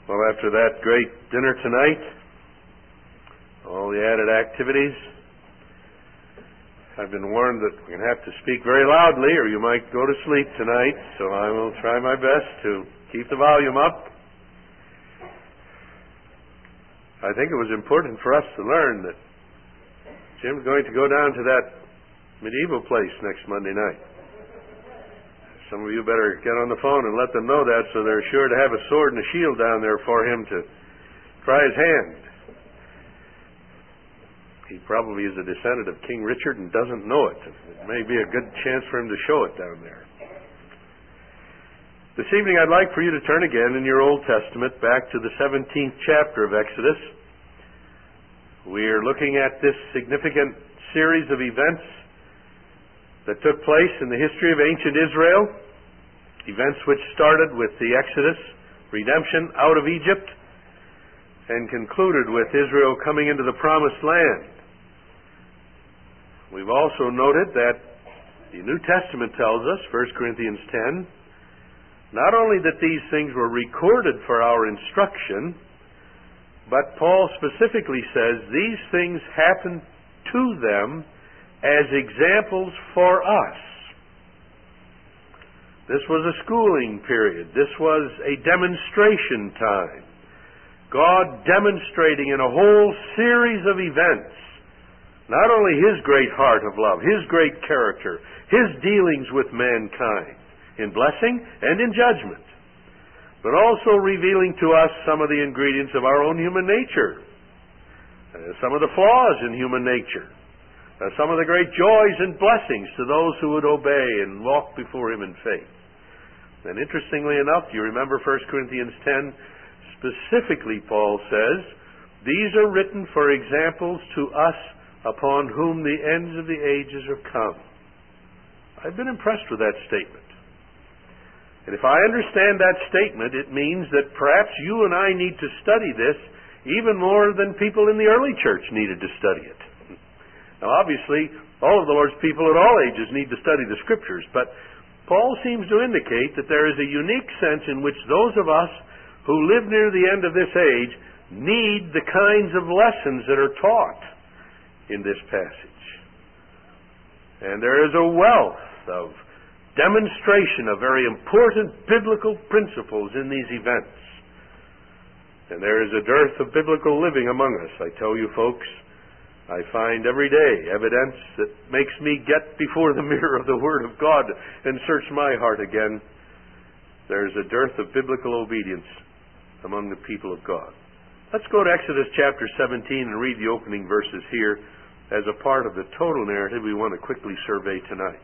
Well, after that great dinner tonight, all the added activities, I've been warned that we're going to have to speak very loudly or you might go to sleep tonight, so I will try my best to keep the volume up. I think it was important for us to learn that Jim's going to go down to that medieval place next Monday night. Some of you better get on the phone and let them know that so they're sure to have a sword and a shield down there for him to try his hand. He probably is a descendant of King Richard and doesn't know it. It may be a good chance for him to show it down there. This evening I'd like for you to turn again in your Old Testament back to the 17th chapter of Exodus. We're looking at this significant series of events that took place in the history of ancient Israel, events which started with the Exodus, redemption out of Egypt, and concluded with Israel coming into the Promised Land. We've also noted that the New Testament tells us, 1 Corinthians 10, not only that these things were recorded for our instruction, but Paul specifically says these things happened to them as examples for us. This was a schooling period. This was a demonstration time. God demonstrating in a whole series of events not only His great heart of love, His great character, His dealings with mankind in blessing and in judgment, but also revealing to us some of the ingredients of our own human nature, some of the flaws in human nature, some of the great joys and blessings to those who would obey and walk before Him in faith. And interestingly enough, you remember 1 Corinthians 10, specifically Paul says, these are written for examples to us upon whom the ends of the ages are come. I've been impressed with that statement. And if I understand that statement, it means that perhaps you and I need to study this even more than people in the early church needed to study it. Now, obviously, all of the Lord's people at all ages need to study the Scriptures, but Paul seems to indicate that there is a unique sense in which those of us who live near the end of this age need the kinds of lessons that are taught in this passage. And there is a wealth of demonstration of very important biblical principles in these events. And there is a dearth of biblical living among us, I tell you folks. I find every day evidence that makes me get before the mirror of the Word of God and search my heart again. There is a dearth of biblical obedience among the people of God. Let's go to Exodus chapter 17 and read the opening verses here as a part of the total narrative we want to quickly survey tonight.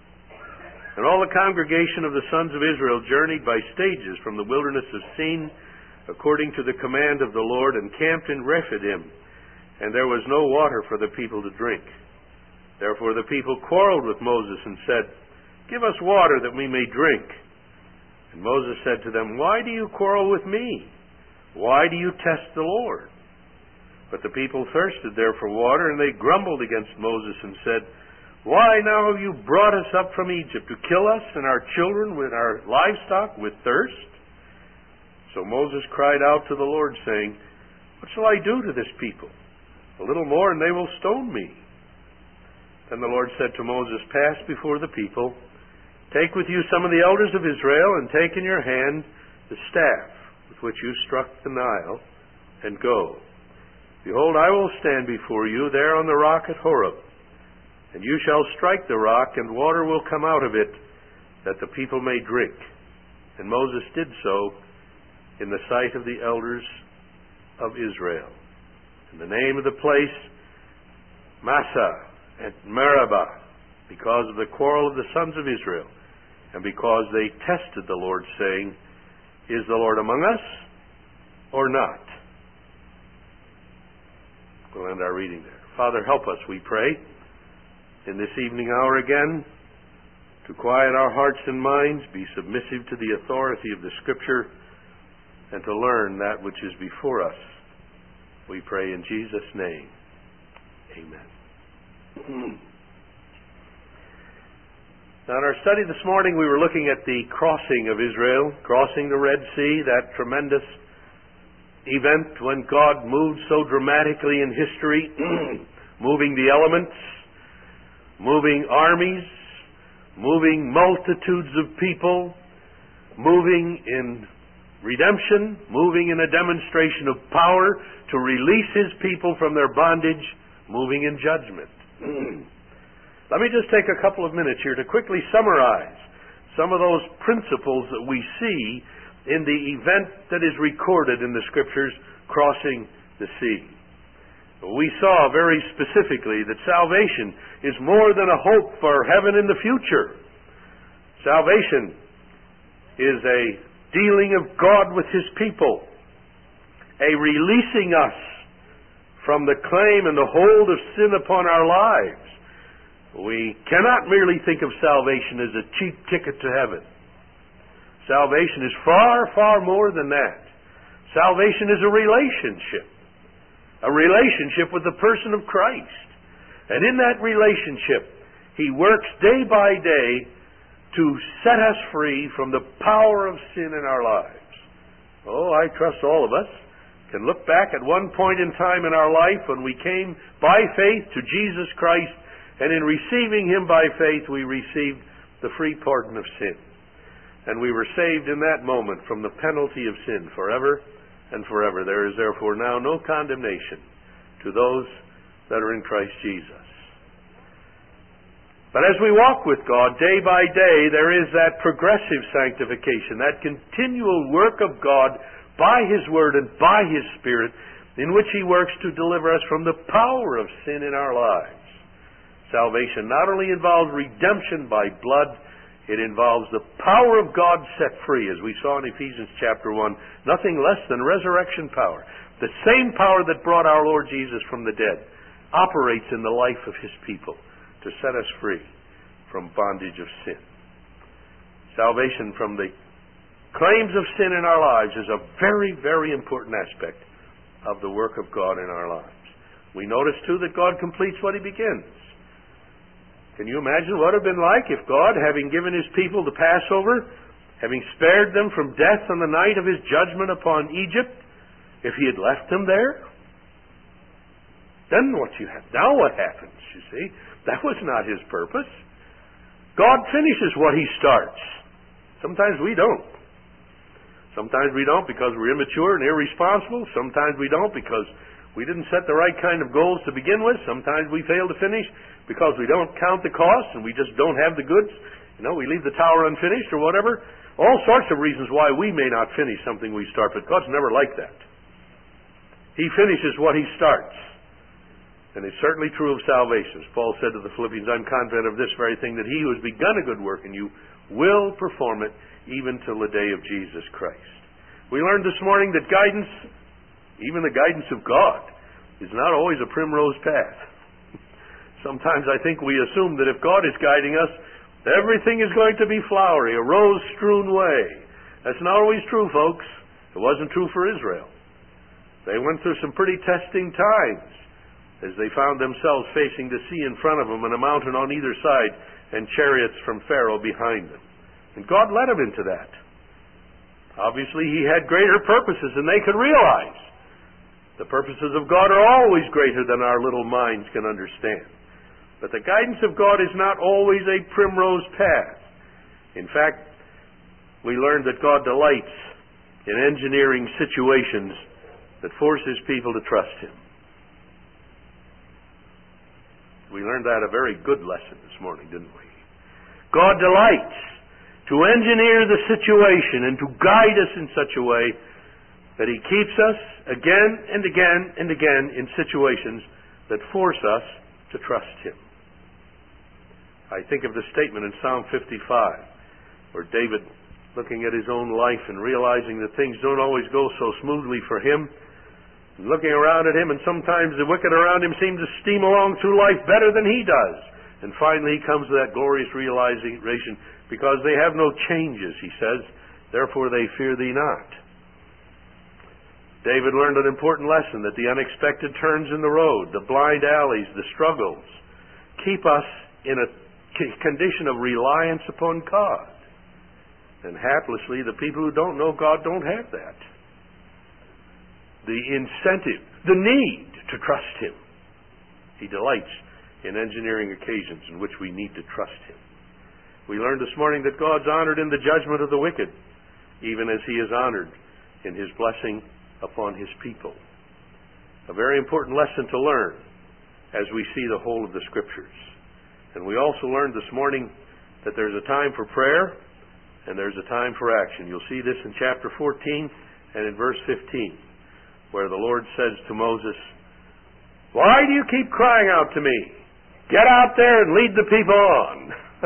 And all the congregation of the sons of Israel journeyed by stages from the wilderness of Sin according to the command of the Lord and camped in Rephidim. And there was no water for the people to drink. Therefore the people quarreled with Moses and said, give us water that we may drink. And Moses said to them, why do you quarrel with me? Why do you test the Lord? But the people thirsted there for water, and they grumbled against Moses and said, why now have you brought us up from Egypt to kill us and our children with our livestock with thirst? So Moses cried out to the Lord, saying, what shall I do to this people? A little more and they will stone me. Then the Lord said to Moses, pass before the people, take with you some of the elders of Israel, and take in your hand the staff with which you struck the Nile, and go. Behold, I will stand before you there on the rock at Horeb, and you shall strike the rock, and water will come out of it, that the people may drink. And Moses did so in the sight of the elders of Israel. And the name of the place, Massah and Meribah, because of the quarrel of the sons of Israel, and because they tested the Lord, saying, is the Lord among us or not? We'll end our reading there. Father, help us, we pray, in this evening hour again, to quiet our hearts and minds, be submissive to the authority of the Scripture, and to learn that which is before us. We pray in Jesus' name. Amen. Now, in our study this morning, we were looking at the crossing of Israel, crossing the Red Sea, that tremendous event when God moved so dramatically in history, moving the elements, moving armies, moving multitudes of people, moving in redemption, moving in a demonstration of power to release His people from their bondage, moving in judgment. Let me just take a couple of minutes here to quickly summarize some of those principles that we see in the event that is recorded in the Scriptures, crossing the sea. We saw very specifically that salvation is more than a hope for heaven in the future. Salvation is a dealing of God with His people, a releasing us from the claim and the hold of sin upon our lives. We cannot merely think of salvation as a cheap ticket to heaven. Salvation is far, far more than that. Salvation is a relationship with the person of Christ. And in that relationship, He works day by day to set us free from the power of sin in our lives. Oh, I trust all of us can look back at one point in time in our life when we came by faith to Jesus Christ, and in receiving Him by faith, we received the free pardon of sin. And we were saved in that moment from the penalty of sin forever and forever. There is therefore now no condemnation to those that are in Christ Jesus. But as we walk with God day by day, there is that progressive sanctification, that continual work of God by His Word and by His Spirit, in which He works to deliver us from the power of sin in our lives. Salvation not only involves redemption by blood, it involves the power of God set free, as we saw in Ephesians chapter 1, nothing less than resurrection power. The same power that brought our Lord Jesus from the dead operates in the life of His people to set us free from bondage of sin. Salvation from the claims of sin in our lives is a very, very important aspect of the work of God in our lives. We notice, too, that God completes what He begins. Can you imagine what it would have been like if God, having given His people the Passover, having spared them from death on the night of His judgment upon Egypt, if He had left them there? Then now what happens, you see? That was not His purpose. God finishes what He starts. Sometimes we don't. Sometimes we don't because we're immature and irresponsible. Sometimes we don't because we didn't set the right kind of goals to begin with. Sometimes we fail to finish because we don't count the cost and we just don't have the goods. We leave the tower unfinished or whatever. All sorts of reasons why we may not finish something we start, but God's never like that. He finishes what He starts. And it's certainly true of salvation. As Paul said to the Philippians, I'm confident of this very thing, that He who has begun a good work in you will perform it even till the day of Jesus Christ. We learned this morning that guidance, even the guidance of God, is not always a primrose path. Sometimes I think we assume that if God is guiding us, everything is going to be flowery, a rose-strewn way. That's not always true, folks. It wasn't true for Israel. They went through some pretty testing times as they found themselves facing the sea in front of them and a mountain on either side and chariots from Pharaoh behind them. And God led them into that. Obviously, He had greater purposes than they could realize. The purposes of God are always greater than our little minds can understand. But the guidance of God is not always a primrose path. In fact, we learned that God delights in engineering situations that force His people to trust Him. We learned that a very good lesson this morning, didn't we? God delights to engineer the situation and to guide us in such a way that He keeps us again and again and again in situations that force us to trust Him. I think of the statement in Psalm 55, where David, looking at his own life and realizing that things don't always go so smoothly for him, looking around at him, and sometimes the wicked around him seem to steam along through life better than he does. And finally he comes to that glorious realization, because they have no changes, he says, therefore they fear thee not. David learned an important lesson, that the unexpected turns in the road, the blind alleys, the struggles, keep us in a condition of reliance upon God. And haplessly, the people who don't know God don't have that. the incentive, the need to trust Him. He delights in engineering occasions in which we need to trust Him. We learned this morning that God's honored in the judgment of the wicked, even as He is honored in His blessing upon His people. A very important lesson to learn as we see the whole of the Scriptures. And we also learned this morning that there's a time for prayer and there's a time for action. You'll see this in chapter 14 and in verse 15, where the Lord says to Moses, "Why do you keep crying out to me? Get out there and lead the people on."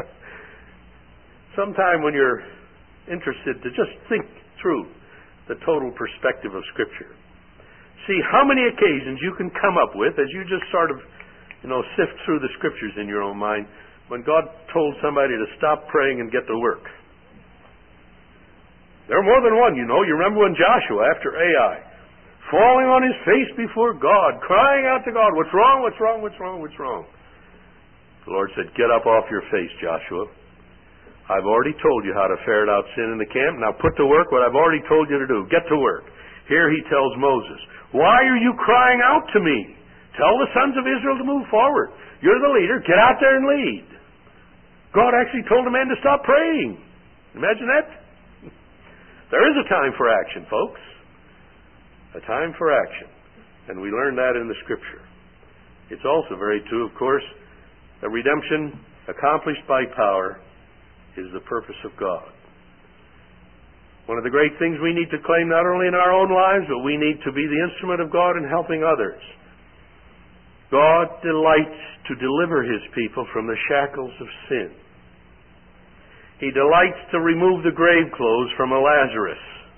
Sometime when you're interested to just think through the total perspective of Scripture, see how many occasions you can come up with as you just sort of, sift through the Scriptures in your own mind when God told somebody to stop praying and get to work. There are more than one, You remember when Joshua, after Ai, falling on his face before God, crying out to God, "What's wrong? What's wrong? What's wrong? What's wrong?" The Lord said, "Get up off your face, Joshua. I've already told you how to ferret out sin in the camp. Now put to work what I've already told you to do. Get to work." Here He tells Moses, "Why are you crying out to me? Tell the sons of Israel to move forward. You're the leader. Get out there and lead." God actually told a man to stop praying. Imagine that. There is a time for action, folks. A time for action. And we learn that in the Scripture. It's also very true, of course, that redemption accomplished by power is the purpose of God. One of the great things we need to claim not only in our own lives, but we need to be the instrument of God in helping others. God delights to deliver His people from the shackles of sin. He delights to remove the grave clothes from a Lazarus.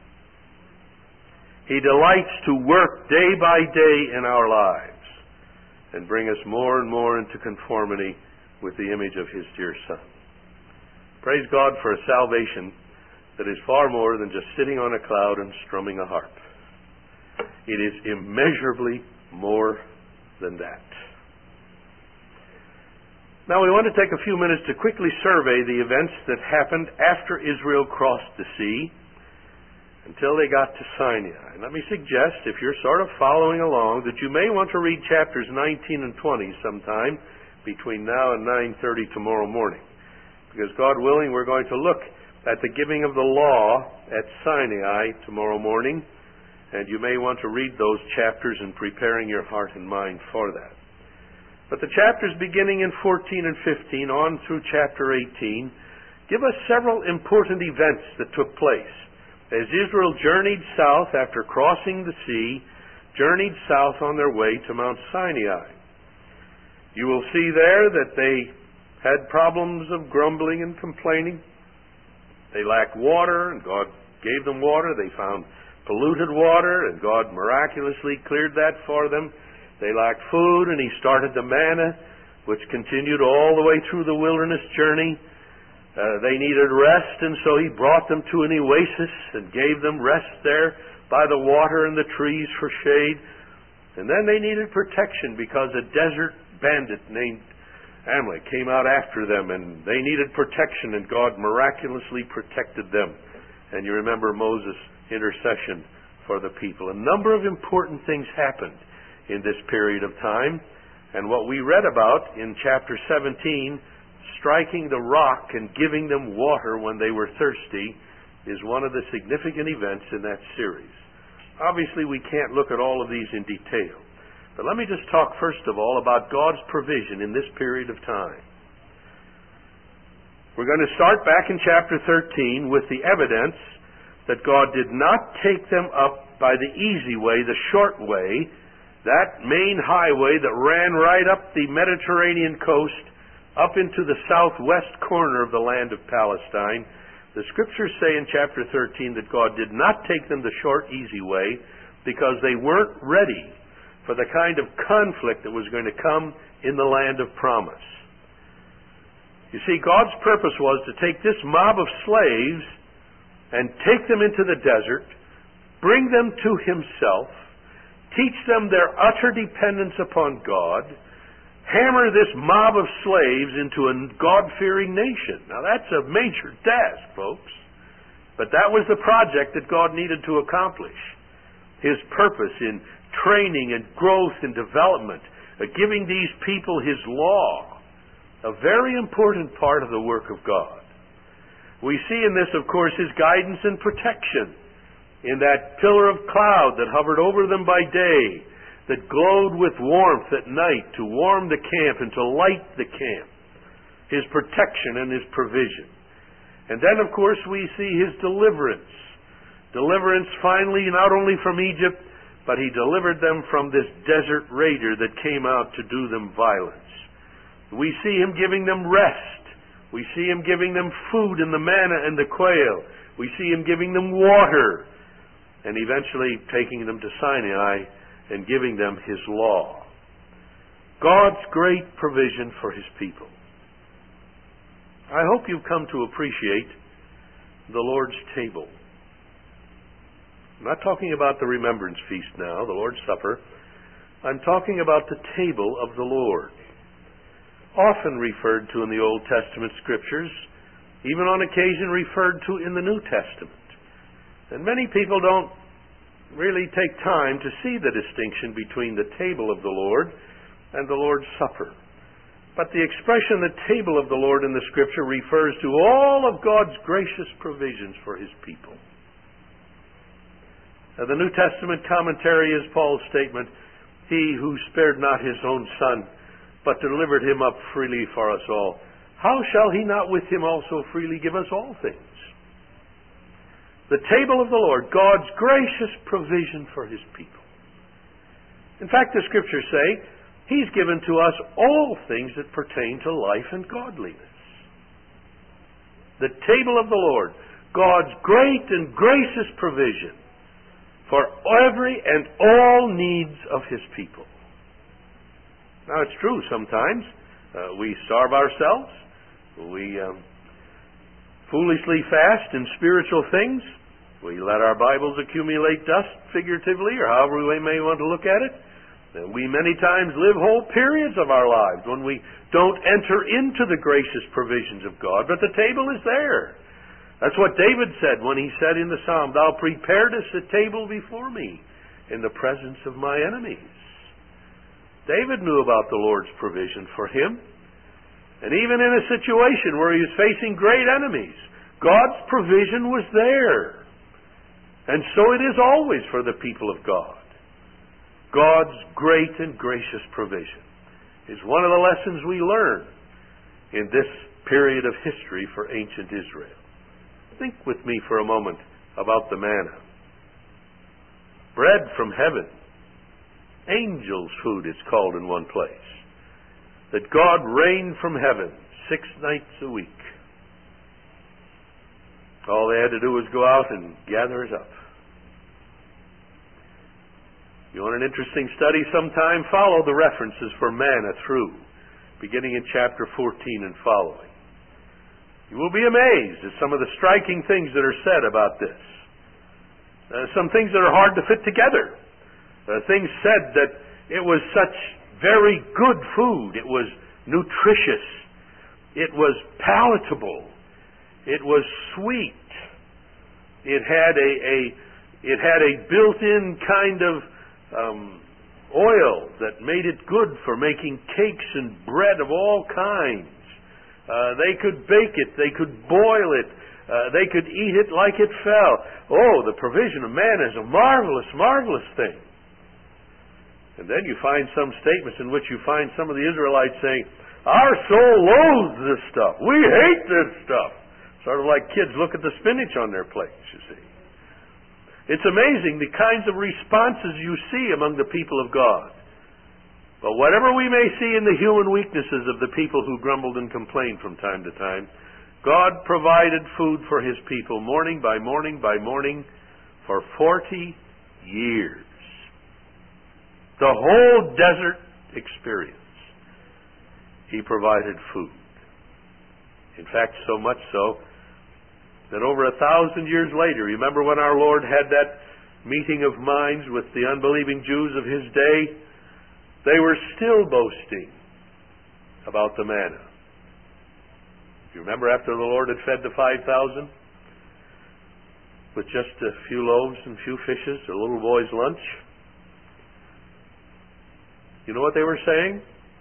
He delights to work day by day in our lives and bring us more and more into conformity with the image of His dear Son. Praise God for a salvation that is far more than just sitting on a cloud and strumming a harp. It is immeasurably more than that. Now we want to take a few minutes to quickly survey the events that happened after Israel crossed the sea until they got to Sinai. And let me suggest, if you're sort of following along, that you may want to read chapters 19 and 20 sometime between now and 9:30 tomorrow morning. Because God willing, we're going to look at the giving of the law at Sinai tomorrow morning, and you may want to read those chapters in preparing your heart and mind for that. But the chapters beginning in 14 and 15 on through chapter 18 give us several important events that took place as Israel journeyed south after crossing the sea, journeyed south on their way to Mount Sinai. You will see there that they had problems of grumbling and complaining. They lacked water, and God gave them water. They found polluted water, and God miraculously cleared that for them. They lacked food, and He started the manna, which continued all the way through the wilderness journey. They needed rest, and so He brought them to an oasis and gave them rest there by the water and the trees for shade. And then they needed protection because a desert bandit named Amalek came out after them, and they needed protection, and God miraculously protected them. And you remember Moses' intercession for the people. A number of important things happened in this period of time, and what we read about in chapter 17, striking the rock and giving them water when they were thirsty, is one of the significant events in that series. Obviously, we can't look at all of these in detail, but let me just talk first of all about God's provision in this period of time. We're going to start back in chapter 13 with the evidence that God did not take them up by the easy way, the short way, that main highway that ran right up the Mediterranean coast, up into the southwest corner of the land of Palestine. The Scriptures say in chapter 13 that God did not take them the short, easy way because they weren't ready for the kind of conflict that was going to come in the land of promise. You see, God's purpose was to take this mob of slaves and take them into the desert, bring them to Himself, teach them their utter dependence upon God, hammer this mob of slaves into a God-fearing nation. Now that's a major task, folks. But that was the project that God needed to accomplish. His purpose in training and growth and development, giving these people His law, a very important part of the work of God. We see in this, of course, His guidance and protection in that pillar of cloud that hovered over them by day, that glowed with warmth at night to warm the camp and to light the camp. His protection and His provision. And then, of course, we see His deliverance. Deliverance finally not only from Egypt, but He delivered them from this desert raider that came out to do them violence. We see Him giving them rest. We see Him giving them food in the manna and the quail. We see Him giving them water. And eventually taking them to Sinai and giving them His law. God's great provision for His people. I hope you've come to appreciate the Lord's table. I'm not talking about the remembrance feast now, the Lord's Supper. I'm talking about the table of the Lord. Often referred to in the Old Testament Scriptures, even on occasion referred to in the New Testament. And many people don't really take time to see the distinction between the table of the Lord and the Lord's Supper. But the expression, the table of the Lord in the Scripture, refers to all of God's gracious provisions for His people. Now, the New Testament commentary is Paul's statement, He who spared not His own Son, but delivered Him up freely for us all, how shall He not with Him also freely give us all things? The table of the Lord, God's gracious provision for His people. In fact, the Scriptures say, He's given to us all things that pertain to life and godliness. The table of the Lord, God's great and gracious provision for every and all needs of His people. Now, it's true sometimes we starve ourselves. We foolishly fast in spiritual things. We let our Bibles accumulate dust, figuratively, or however we may want to look at it. And we many times live whole periods of our lives when we don't enter into the gracious provisions of God, but the table is there. That's what David said when he said in the Psalm, Thou preparedst a table before me in the presence of my enemies. David knew about the Lord's provision for him. And even in a situation where he was facing great enemies, God's provision was there. And so it is always for the people of God. God's great and gracious provision is one of the lessons we learn in this period of history for ancient Israel. Think with me for a moment about the manna. Bread from heaven. Angels' food, it's called in one place. That God rained from heaven 6 nights a week. All they had to do was go out and gather it up. You want an interesting study sometime? Follow the references for manna through, beginning in chapter 14 and following. You will be amazed at some of the striking things that are said about this. Some things that are hard to fit together. Things said that it was such very good food. It was nutritious. It was palatable. It was sweet. It had a built-in kind of oil that made it good for making cakes and bread of all kinds. They could bake it. They could boil it. They could eat it like it fell. Oh, the provision of manna is a marvelous, marvelous thing. And then you find some statements in which you find some of the Israelites saying, our soul loathes this stuff. We hate this stuff. Sort of like kids look at the spinach on their plates, you see. It's amazing the kinds of responses you see among the people of God. But whatever we may see in the human weaknesses of the people who grumbled and complained from time to time, God provided food for His people morning by morning by morning for 40 years. The whole desert experience, He provided food. In fact, so much so that over 1,000 years later, remember when our Lord had that meeting of minds with the unbelieving Jews of His day? They were still boasting about the manna. Do you remember after the Lord had fed the 5,000? with just a few loaves and a few fishes, a little boy's lunch. You know what they were saying?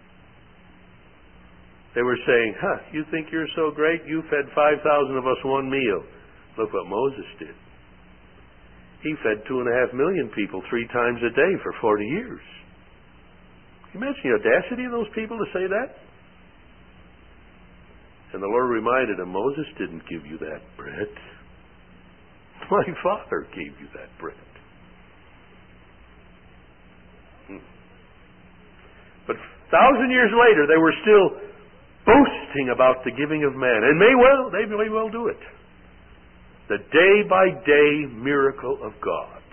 They were saying, you think you're so great? You fed 5,000 of us one meal. Look what Moses did. He fed 2.5 million people 3 times a day for 40 years. Can you imagine the audacity of those people to say that? And the Lord reminded him, Moses didn't give you that bread. My Father gave you that bread. But 1,000 years later, they were still boasting about the giving of man. And they may well do it. The day-by-day miracle of God.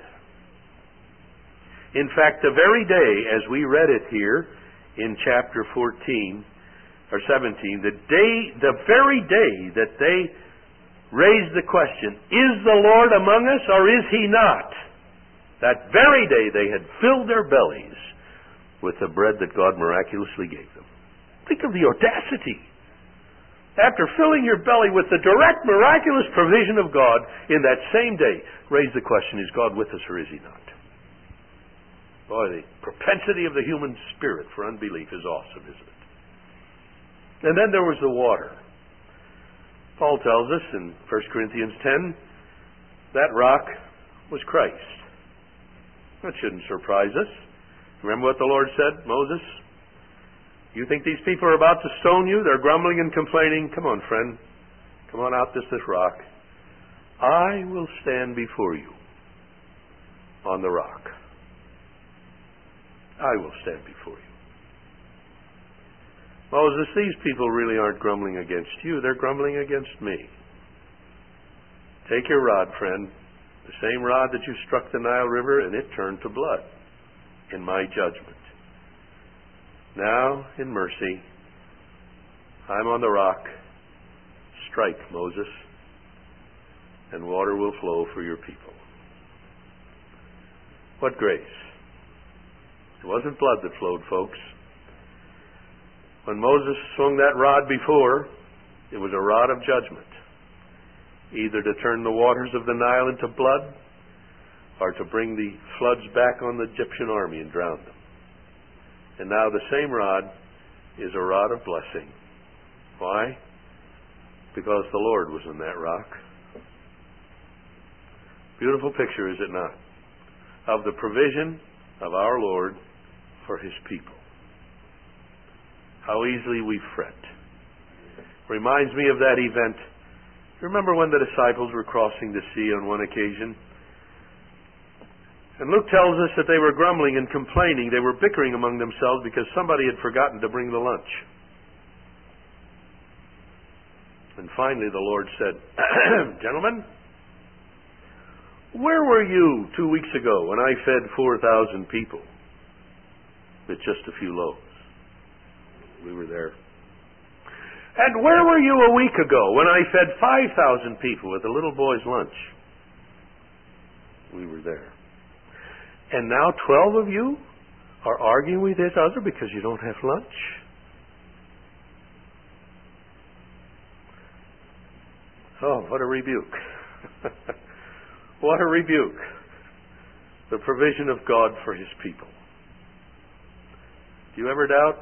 In fact, the very day, as we read it here in chapter 14 or 17, the very day that they raised the question, is the Lord among us or is He not? That very day they had filled their bellies with the bread that God miraculously gave them. Think of the audacity. After filling your belly with the direct miraculous provision of God, in that same day, raise the question, is God with us or is He not? Boy, the propensity of the human spirit for unbelief is awesome, isn't it? And then there was the water. Paul tells us in 1 Corinthians 10, that rock was Christ. That shouldn't surprise us. Remember what the Lord said, Moses? You think these people are about to stone you? They're grumbling and complaining. Come on, friend. Come on out this rock. I will stand before you on the rock. I will stand before you. Moses, these people really aren't grumbling against you. They're grumbling against me. Take your rod, friend. The same rod that you struck the Nile River, and it turned to blood in my judgment. Now, in mercy, I'm on the rock. Strike, Moses, and water will flow for your people. What grace. It wasn't blood that flowed, folks. When Moses swung that rod before, it was a rod of judgment, either to turn the waters of the Nile into blood or to bring the floods back on the Egyptian army and drown them. And now the same rod is a rod of blessing. Why? Because the Lord was in that rock. Beautiful picture, is it not? Of the provision of our Lord for His people. How easily we fret. Reminds me of that event. Remember when the disciples were crossing the sea on one occasion? And Luke tells us that they were grumbling and complaining. They were bickering among themselves because somebody had forgotten to bring the lunch. And finally the Lord said, Gentlemen, where were you 2 weeks ago when I fed 4,000 people with just a few loaves? We were there. And where were you a week ago when I fed 5,000 people with a little boy's lunch? We were there. And now 12 of you are arguing with each other because you don't have lunch? Oh, what a rebuke. What a rebuke. The provision of God for His people. Do you ever doubt?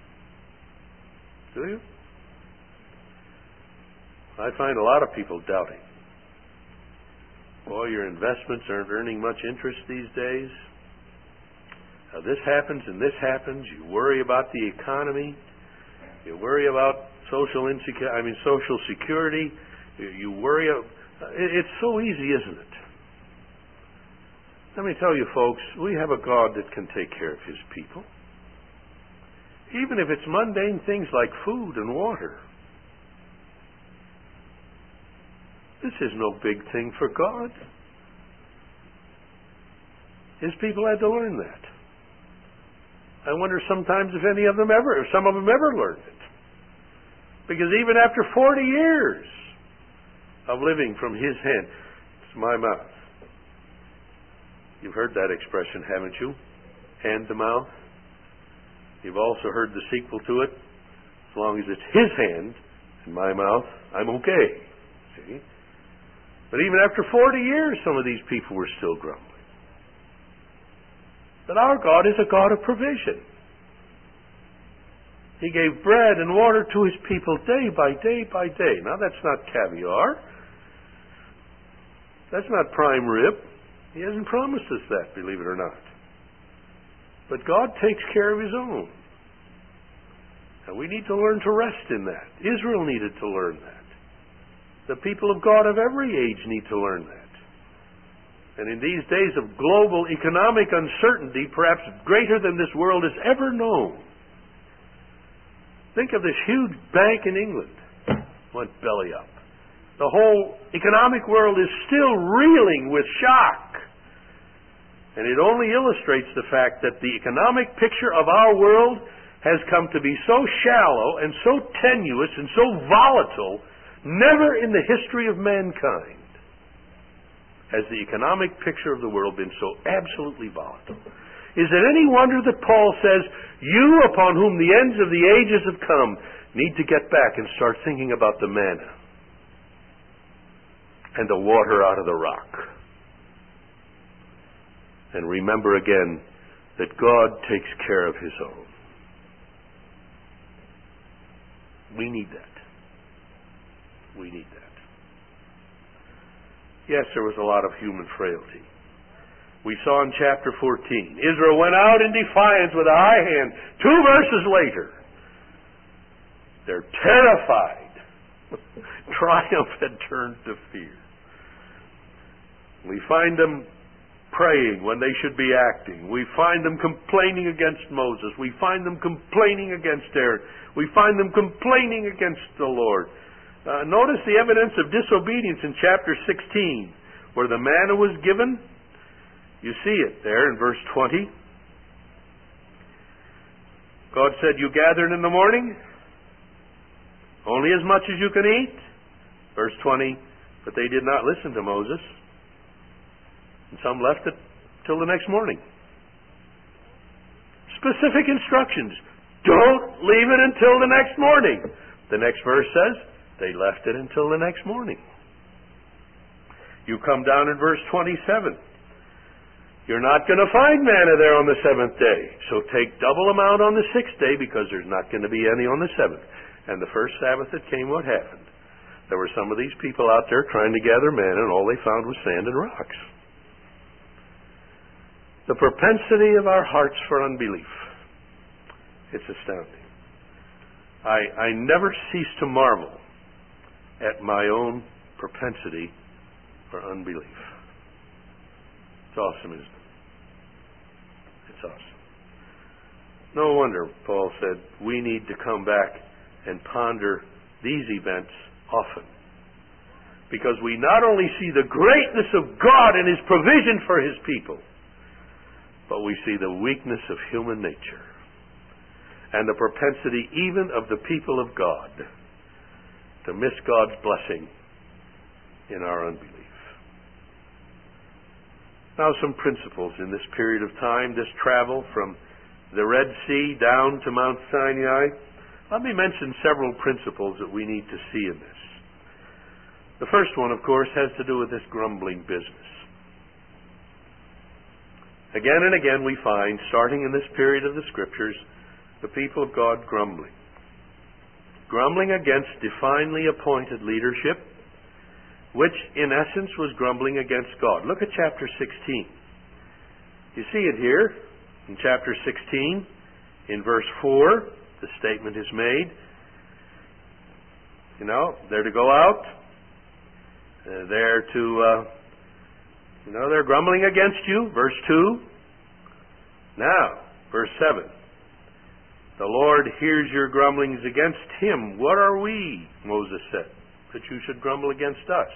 Do you? I find a lot of people doubting. Boy, your investments aren't earning much interest these days. This happens and this happens. You worry about the economy. You worry about social security. You worry. It's so easy, isn't it? Let me tell you, folks, we have a God that can take care of His people. Even if it's mundane things like food and water. This is no big thing for God. His people had to learn that. I wonder sometimes if some of them ever learned it. Because even after 40 years of living from His hand, it's my mouth. You've heard that expression, haven't you? Hand to mouth. You've also heard the sequel to it. As long as it's His hand in my mouth, I'm okay. See? But even after 40 years, some of these people were still grumbling. But our God is a God of provision. He gave bread and water to His people day by day by day. Now that's not caviar. That's not prime rib. He hasn't promised us that, believe it or not. But God takes care of His own. And we need to learn to rest in that. Israel needed to learn that. The people of God of every age need to learn that. And in these days of global economic uncertainty, perhaps greater than this world has ever known, think of this huge bank in England. Went belly up. The whole economic world is still reeling with shock. And it only illustrates the fact that the economic picture of our world has come to be so shallow and so tenuous and so volatile, never in the history of mankind has the economic picture of the world been so absolutely volatile. Is it any wonder that Paul says, you upon whom the ends of the ages have come need to get back and start thinking about the manna and the water out of the rock. And remember again that God takes care of His own. We need that. We need that. Yes, there was a lot of human frailty. We saw in chapter 14, Israel went out in defiance with a high hand. 2 verses later, they're terrified. Triumph had turned to fear. We find them praying when they should be acting. We find them complaining against Moses. We find them complaining against Aaron. We find them complaining against the Lord. Notice the evidence of disobedience in chapter 16, where the manna was given. You see it there in verse 20. God said, you gathered in the morning, only as much as you can eat. Verse 20, but they did not listen to Moses. And some left it till the next morning. Specific instructions. Don't leave it until the next morning. The next verse says, they left it until the next morning. You come down in verse 27. You're not going to find manna there on the 7th day. So take double amount on the 6th day, because there's not going to be any on the 7th. And the first Sabbath that came, what happened? There were some of these people out there trying to gather manna, and all they found was sand and rocks. The propensity of our hearts for unbelief. It's astounding. I never cease to marvel at my own propensity for unbelief. It's awesome, isn't it? It's awesome. No wonder Paul said we need to come back and ponder these events often. Because we not only see the greatness of God and His provision for His people, but we see the weakness of human nature and the propensity even of the people of God to miss God's blessing in our unbelief. Now, some principles in this period of time, this travel from the Red Sea down to Mount Sinai. Let me mention several principles that we need to see in this. The first one, of course, has to do with this grumbling business. Again and again we find, starting in this period of the Scriptures, the people of God grumbling. Grumbling against divinely appointed leadership, which in essence was grumbling against God. Look at chapter 16. You see it here in chapter 16, in verse 4, the statement is made. They're to go out. They're to... they're grumbling against you. Verse 2. Now, verse 7. The Lord hears your grumblings against Him. What are we, Moses said, that you should grumble against us?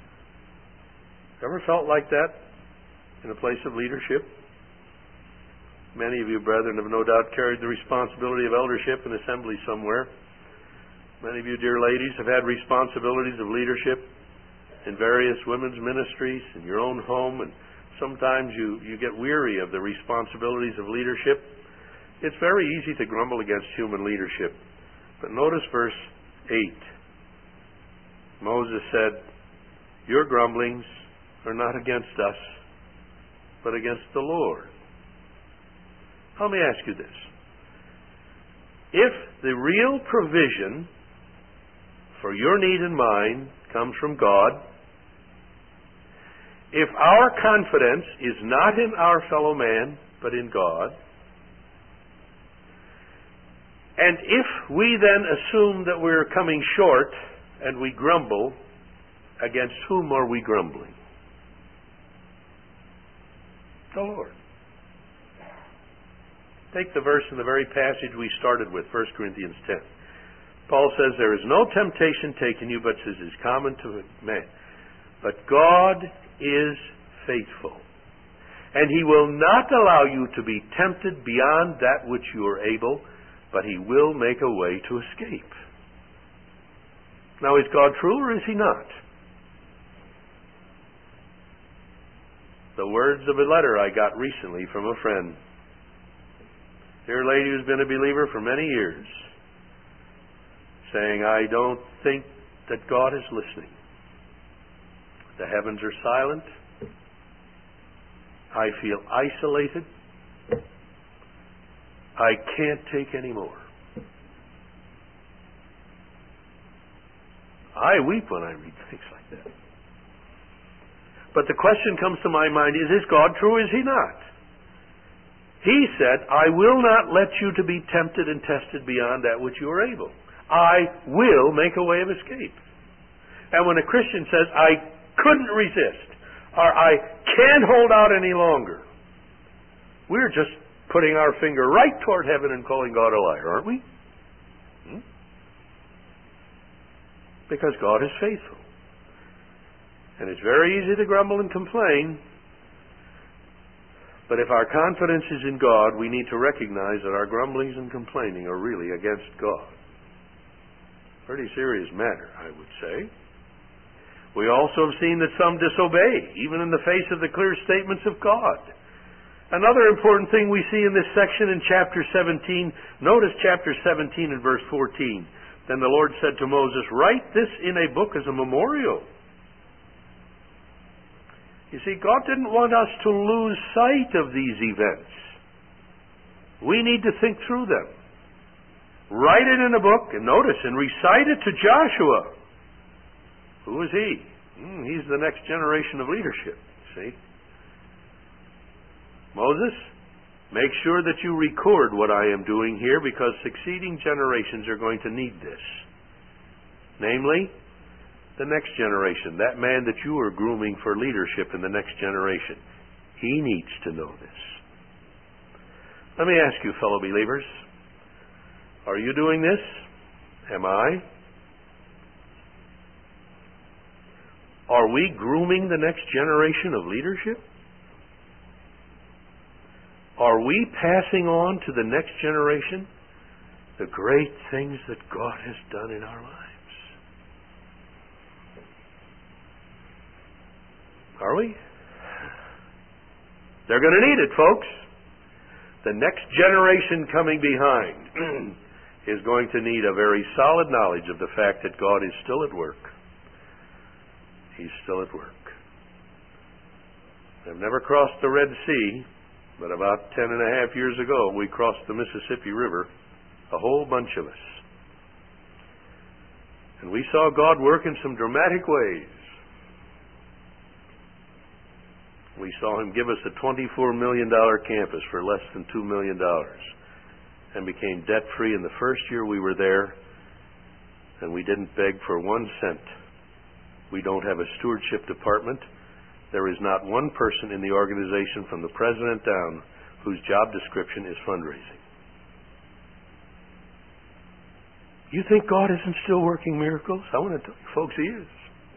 Ever felt like that in a place of leadership? Many of you, brethren, have no doubt carried the responsibility of eldership in assembly somewhere. Many of you, dear ladies, have had responsibilities of leadership in various women's ministries, in your own home, and sometimes you get weary of the responsibilities of leadership. It's very easy to grumble against human leadership. But notice verse 8. Moses said, your grumblings are not against us, but against the Lord. Let me ask you this. If the real provision for your need and mine comes from God, if our confidence is not in our fellow man, but in God, and if we then assume that we're coming short and we grumble, against whom are we grumbling? The Lord. Take the verse in the very passage we started with, 1 Corinthians 10. Paul says, there is no temptation taken you, but as is common to man. But God is faithful, and He will not allow you to be tempted beyond that which you are able, but He will make a way to escape. Now, is God true or is He not? The words of a letter I got recently from a friend. Dear lady who's been a believer for many years, saying, I don't think that God is listening. The heavens are silent. I feel isolated. I can't take any more. I weep when I read things like that. But the question comes to my mind, is God true or is He not? He said, I will not let you to be tempted and tested beyond that which you are able. I will make a way of escape. And when a Christian says, I couldn't resist, or I can't hold out any longer, we're just putting our finger right toward heaven and calling God a liar, aren't we? Because God is faithful. And it's very easy to grumble and complain. But if our confidence is in God, we need to recognize that our grumblings and complaining are really against God. Pretty serious matter, I would say. We also have seen that some disobey, even in the face of the clear statements of God. Another important thing we see in this section in chapter 17, notice chapter 17 and verse 14. Then the Lord said to Moses, write this in a book as a memorial. You see, God didn't want us to lose sight of these events. We need to think through them. Write it in a book, and notice, and recite it to Joshua. Who is he? He's the next generation of leadership, see? Moses, make sure that you record what I am doing here, because succeeding generations are going to need this. Namely, the next generation, that man that you are grooming for leadership in the next generation. He needs to know this. Let me ask you, fellow believers, are you doing this? Am I? Are we grooming the next generation of leadership? Are we passing on to the next generation the great things that God has done in our lives? Are we? They're going to need it, folks. The next generation coming behind is going to need a very solid knowledge of the fact that God is still at work. He's still at work. I've never crossed the Red Sea, but about 10 and a half years ago, we crossed the Mississippi River, a whole bunch of us. And we saw God work in some dramatic ways. We saw Him give us a $24 million campus for less than $2 million and became debt-free in the first year we were there, and we didn't beg for 1 cent. We don't have a stewardship department. There is not one person in the organization from the president down whose job description is fundraising. You think God isn't still working miracles? I want to tell you, folks, He is.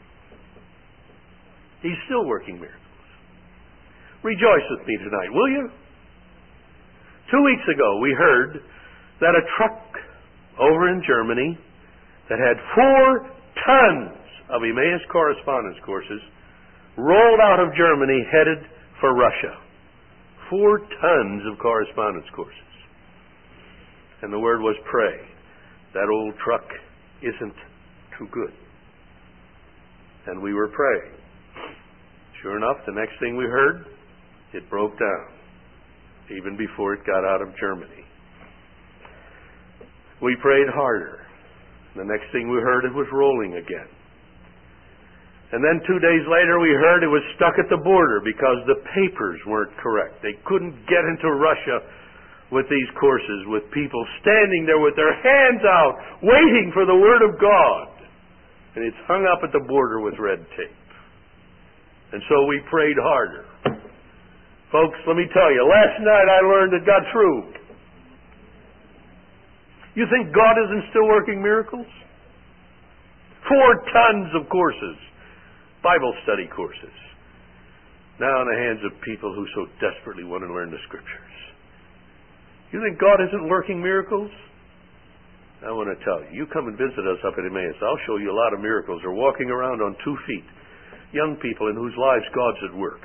He's still working miracles. Rejoice with me tonight, will you? 2 weeks ago, we heard that a truck over in Germany that had 4 tons of Emmaus correspondence courses rolled out of Germany headed for Russia. 4 tons of correspondence courses. And the word was pray. That old truck isn't too good. And we were praying. Sure enough, the next thing we heard, it broke down, even before it got out of Germany. We prayed harder. The next thing we heard, it was rolling again. And then 2 days later, we heard it was stuck at the border because the papers weren't correct. They couldn't get into Russia with these courses, with people standing there with their hands out, waiting for the Word of God. And it's hung up at the border with red tape. And so we prayed harder. Folks, let me tell you, last night I learned it got through. You think God isn't still working miracles? 4 tons of courses, Bible study courses, now in the hands of people who so desperately want to learn the Scriptures. You think God isn't working miracles? I want to tell you, you come and visit us up at Emmaus, I'll show you a lot of miracles. They're walking around on 2 feet, young people in whose lives God's at work.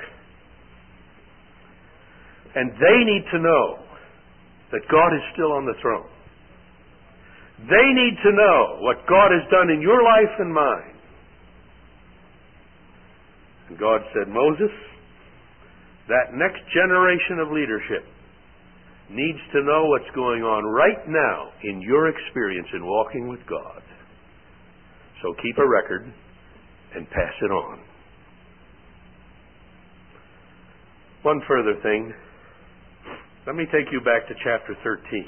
And they need to know that God is still on the throne. They need to know what God has done in your life and mine. And God said, Moses, that next generation of leadership needs to know what's going on right now in your experience in walking with God. So keep a record and pass it on. One further thing. Let me take you back to chapter 13.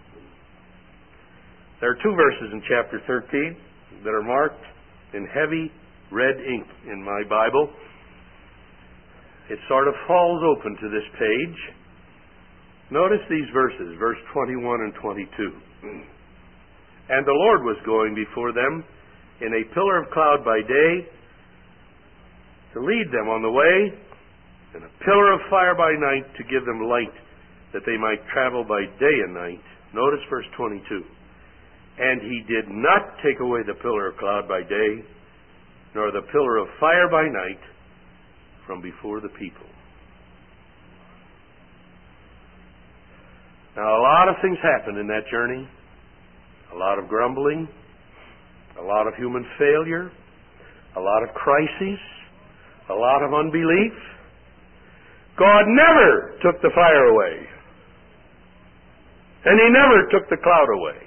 There are 2 verses in chapter 13 that are marked in heavy red ink in my Bible. It sort of falls open to this page. Notice these verses, verse 21 and 22. And the Lord was going before them in a pillar of cloud by day to lead them on the way, and a pillar of fire by night to give them light, that they might travel by day and night. Notice verse 22. And he did not take away the pillar of cloud by day, nor the pillar of fire by night from before the people. Now, a lot of things happened in that journey. A lot of grumbling, a lot of human failure, a lot of crises, a lot of unbelief. God never took the fire away. And he never took the cloud away.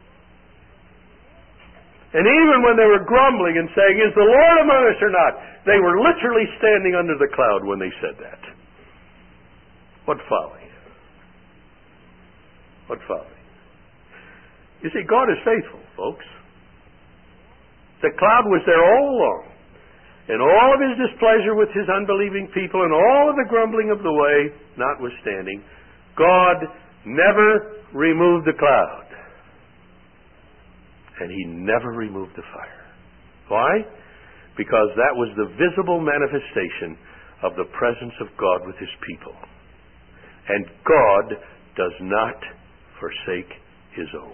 And even when they were grumbling and saying, is the Lord among us or not? They were literally standing under the cloud when they said that. What folly. What folly. You see, God is faithful, folks. The cloud was there all along. And all of his displeasure with his unbelieving people and all of the grumbling of the way, notwithstanding, God never removed the cloud. And he never removed the fire. Why? Because that was the visible manifestation of the presence of God with his people. And God does not forsake his own.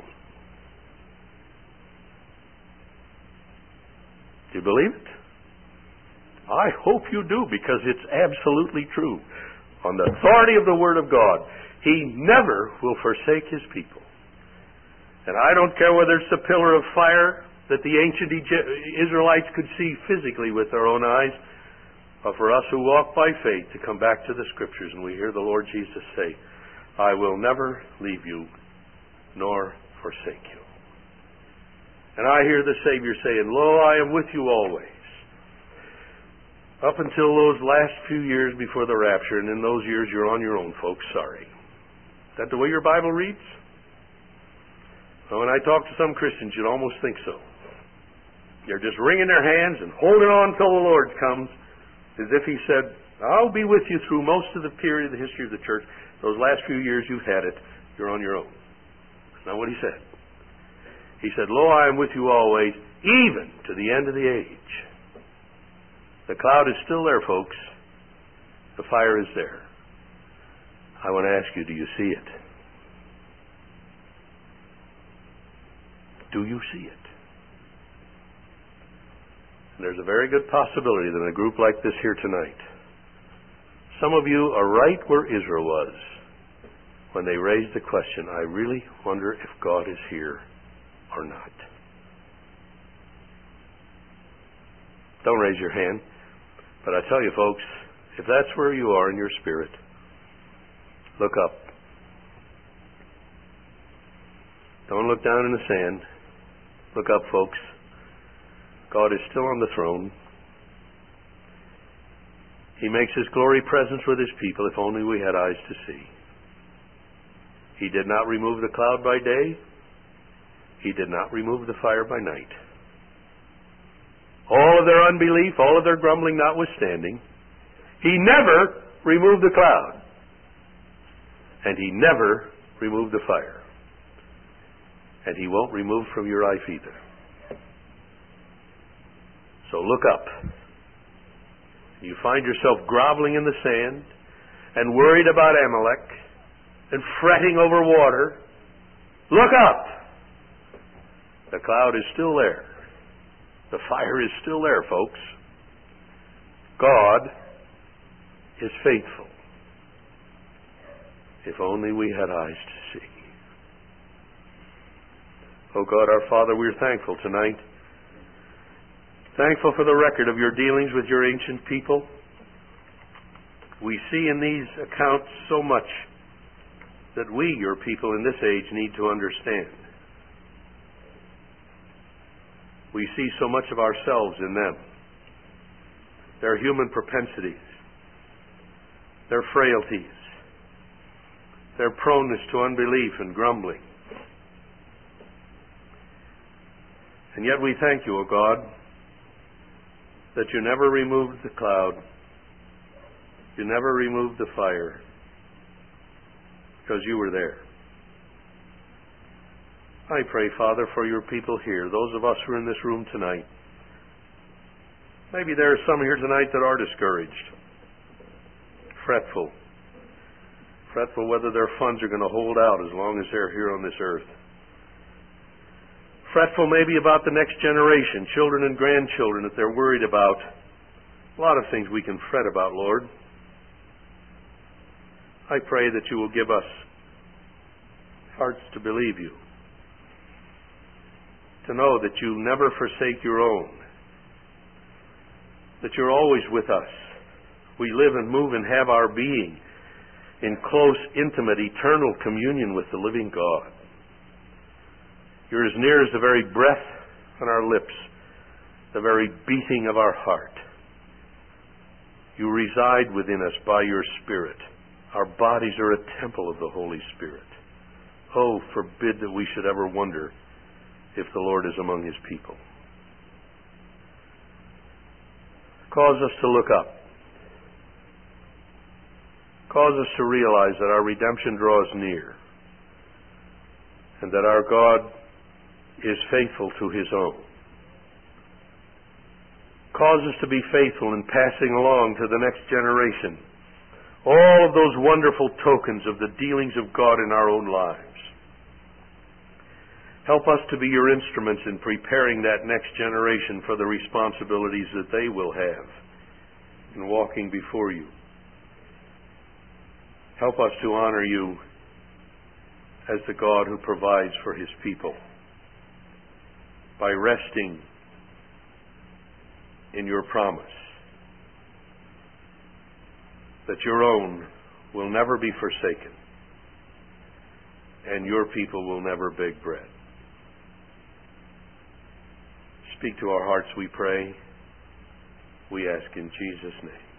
Do you believe it? I hope you do, because it's absolutely true. On the authority of the Word of God, he never will forsake his people. And I don't care whether it's the pillar of fire that the ancient Israelites could see physically with their own eyes, or for us who walk by faith to come back to the Scriptures and we hear the Lord Jesus say, I will never leave you nor forsake you. And I hear the Savior saying, Lo, I am with you always. Up until those last few years before the rapture, and in those years you're on your own, folks, sorry. Is that the way your Bible reads? Well, when I talk to some Christians, you'd almost think so. They're just wringing their hands and holding on until the Lord comes, as if he said, I'll be with you through most of the period of the history of the church. Those last few years you've had it, you're on your own. That's not what he said. He said, Lo, I am with you always, even to the end of the age. The cloud is still there, folks. The fire is there. I want to ask you, do you see it? Do you see it? And there's a very good possibility that in a group like this here tonight, some of you are right where Israel was when they raised the question, I really wonder if God is here or not. Don't raise your hand. But I tell you, folks, if that's where you are in your spirit, look up. Don't look down in the sand. Look up, folks. God is still on the throne. He makes His glory presence with His people, if only we had eyes to see. He did not remove the cloud by day. He did not remove the fire by night. All of their unbelief, all of their grumbling notwithstanding, He never removed the cloud. And He never removed the fire. And He won't remove from your life either. So look up. You find yourself groveling in the sand and worried about Amalek and fretting over water. Look up. The cloud is still there. The fire is still there, folks. God is faithful. If only we had eyes to see. Oh God, our Father, we're thankful tonight. Thankful for the record of your dealings with your ancient people. We see in these accounts so much that we, your people in this age, need to understand. We see so much of ourselves in them. Their human propensities, their frailties, their proneness to unbelief and grumbling. And yet we thank you, O God, that you never removed the cloud, you never removed the fire, because you were there. I pray, Father, for your people here, those of us who are in this room tonight. Maybe there are some here tonight that are discouraged, fretful whether their funds are going to hold out as long as they're here on this earth. Fretful maybe about the next generation, children and grandchildren that they're worried about. A lot of things we can fret about, Lord. I pray that you will give us hearts to believe you, to know that you never forsake your own, that you're always with us. We live and move and have our being in close, intimate, eternal communion with the living God. You're as near as the very breath on our lips, the very beating of our heart. You reside within us by your Spirit. Our bodies are a temple of the Holy Spirit. Oh, forbid that we should ever wonder if the Lord is among His people. Cause us to look up. Cause us to realize that our redemption draws near and that our God is faithful to His own. Cause us to be faithful in passing along to the next generation all of those wonderful tokens of the dealings of God in our own lives. Help us to be your instruments in preparing that next generation for the responsibilities that they will have in walking before you. Help us to honor you as the God who provides for His people by resting in your promise that your own will never be forsaken and your people will never beg bread. Speak to our hearts, we pray. We ask in Jesus' name.